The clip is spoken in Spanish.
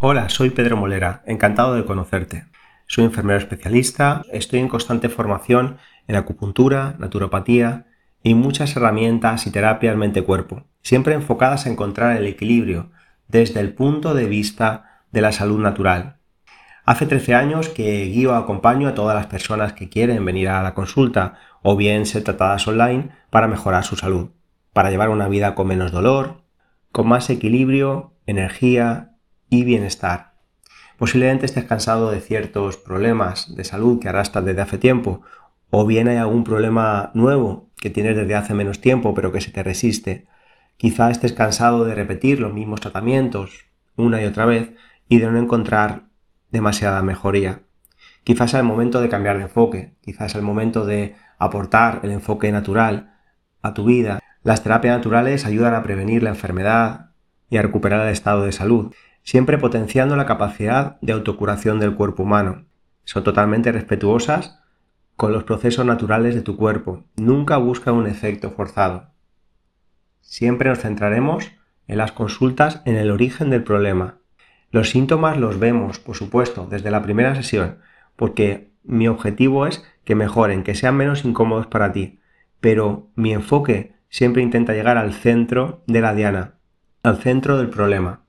Hola, soy Pedro Molera, encantado de conocerte. Soy enfermero especialista, estoy en constante formación en acupuntura, naturopatía y muchas herramientas y terapias mente-cuerpo, siempre enfocadas a encontrar el equilibrio desde el punto de vista de la salud natural. Hace 13 años que guío o acompaño a todas las personas que quieren venir a la consulta o bien ser tratadas online para mejorar su salud, para llevar una vida con menos dolor, con más equilibrio, energía y bienestar. Posiblemente estés cansado de ciertos problemas de salud que arrastras desde hace tiempo, o bien hay algún problema nuevo que tienes desde hace menos tiempo pero que se te resiste. Quizá estés cansado de repetir los mismos tratamientos una y otra vez y de no encontrar demasiada mejoría. Quizás sea el momento de cambiar de enfoque, quizás es el momento de aportar el enfoque natural a tu vida. Las terapias naturales ayudan a prevenir la enfermedad y a recuperar el estado de salud, siempre potenciando la capacidad de autocuración del cuerpo humano. Son totalmente respetuosas con los procesos naturales de tu cuerpo. Nunca buscan un efecto forzado. Siempre nos centraremos en las consultas en el origen del problema. Los síntomas los vemos, por supuesto, desde la primera sesión, porque mi objetivo es que mejoren, que sean menos incómodos para ti. Pero mi enfoque siempre intenta llegar al centro de la diana, al centro del problema.